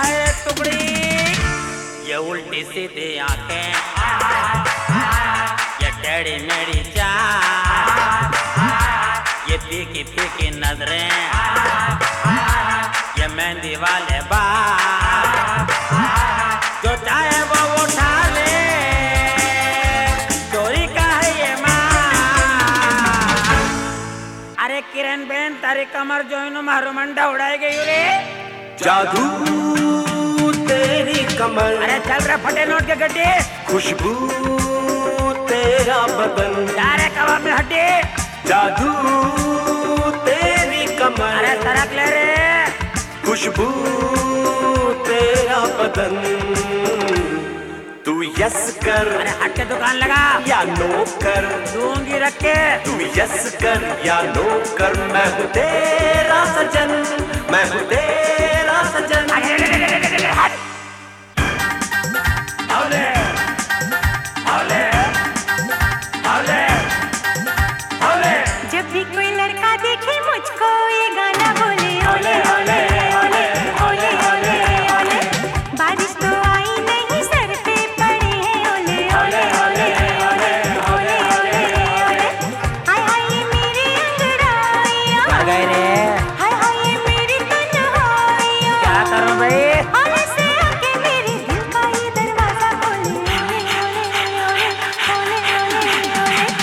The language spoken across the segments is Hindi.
है टुकड़ी, ये उल्टी सीधी आंखें, ये टेढ़ी मेढ़ी चाल, ये फीकी फीकी नजरें, ये मेहंदी वाले बाल, जो चाहे वो उठा ले, चोरी का है ये माल। अरे किरण बेन तारी कमर जो इन्हों महरुमंडा उड़ाई गई रे, जादू तेरी कमर, अरे चल रहा फटे नोट के गड्ढे, खुशबू तेरा बदन, अरे कबाब में हड्डी, जादू तेरी कमर, अरे सरक ले रे, खुशबू तेरा बदन, तू यस कर, अरे हट के दुकान लगा या नो कर, दूंगी रख के, तू यस कर या नो कर, मैं हूँ तेरा सजन, मैं हूँ तेरा सजन। हौले, हौले, हौले, हौले। जब भी कोई लड़का देखे मुझको ये गाना बोले ओले ओले ओले ओले ओले ओले, बारिश तो आई नहीं सर पे पड़े हैं ओले ओले ओले ओले ओले ओले ओले, हाय हाय ये मेरी अंगड़ाइयाँ, क्या गए रे? हाय हाय ये मेरी तन्हाइयाँ, क्या करूं भाई? ओले से आके मेरे दिल का ये दरवाजा खोले ओले ओले ओले ओले ओले ओले।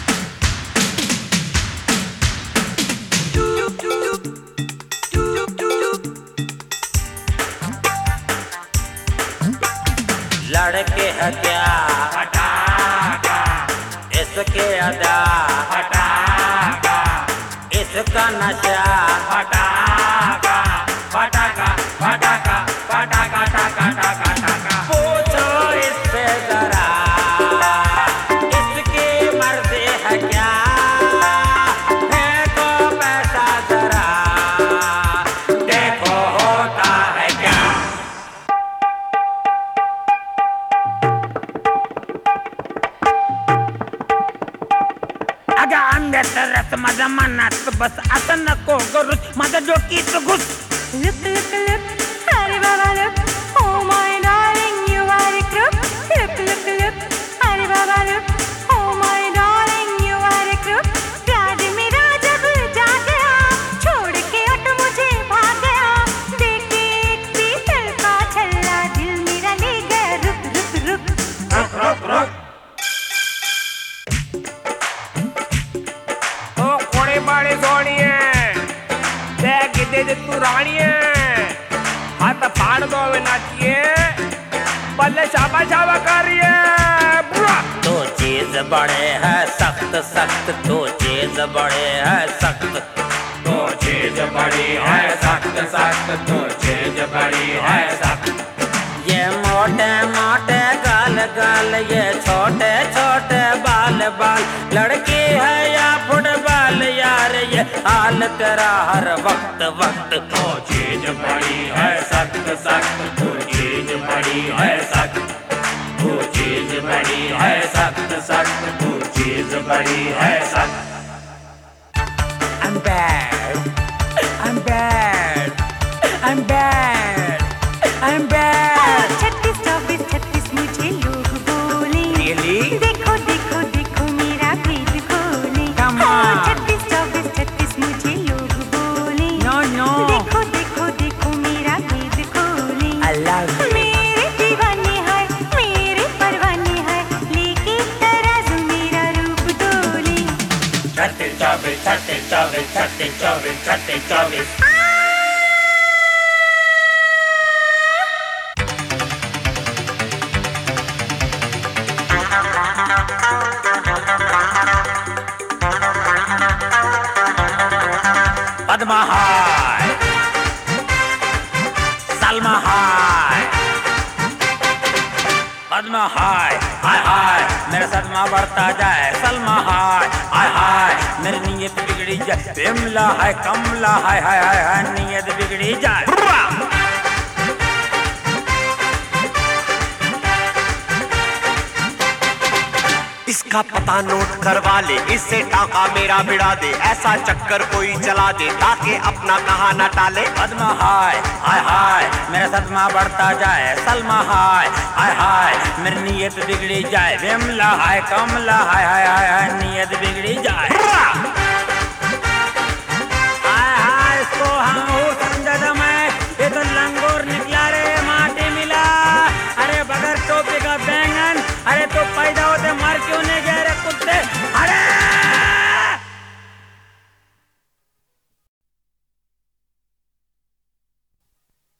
लड़के है क्या हटाका, इसके अदा हटाका, इसका नशा हटाका, फटाका फटाका फटाका टाका टाका टाका। पूछो इससे जरा, इसकी मर्जी है क्या, फेंको पैसा जरा, देखो होता है क्या। अगं अंड्यात रस माझा मनात बस, असं नको गरुस माझं डोकीत घुस. Look, look, look, अरे बाबा look, oh my darling you are a crook. Look, look, look, अरे बाबा look, oh my darling you are a crook. प्यार मेरा जब जाग गया, छोड़ के ऑटो मुझे भाग गया, देख के एक पीतल का छल्ला दिल मेरा ले गया, रुक रुक रुक रुक रुक रुक. ओ कोड़े बाड़े सोनिए, देख दे तू रानिए, हाथ फाड़ दो वे नाचिए, बल्ले शाबा शाबा कर रही है। तो चीज बड़े है सख्त सख्त, तो चीज बड़े है सख्त, तो चीज बड़ी है सख्त सख्त, तो चीज बड़ी है सख्त। ये मोटे मोटे गाल गाल, ये छोटे छोटे बाल बाल, लड़की है या फुटबॉल यार, ये हाल तेरा हर वक्त वक्त। तो चीज बड़ी है सख्त सख्त, तो चीज बड़ी है सख्त, तो चीज बड़ी है सख्त सख्त, तो चीज बड़ी है सख्त। I'm bad, I'm bad, I'm bad, I'm bad. 36 24 36 मुझे लोग बोले, Really? देखो देखो देखो मेरा भेद खोले। Come on. 36 24 36 मुझे लोग बोले, No, no. देखो देखो देखो मेरा भेद खोले। I love you. मेरे दीवाने हैं, मेरे परवाने हैं, लेके तराजू मेरा रूप डोले। 36 24 36 24 36 24 36 24। पद्मा हाय, सलमा हाय, पद्मा हाय, हाय हाय मेरा सदमा बढ़ता जाए, सलमा हाय, हाय हाय मेरी नीयत बिगड़ी जाए, बिमला है कमला हाय हाय हाय हाय नीयत बिगड़ी जाए। इसका पता नोट करवा ले, इससे टाका मेरा भिड़ा दे, ऐसा चक्कर कोई चला दे ताकि अपना कहा न टाले। पद्मा हाय हाय हाय मेरा सदमा बढ़ता जाए, सलमा हाय हाय हाय मेरी नीयत बिगड़ी जाए, विमला हाय कमला हाय हाय हाय हाय नीयत बिगड़ी जाए।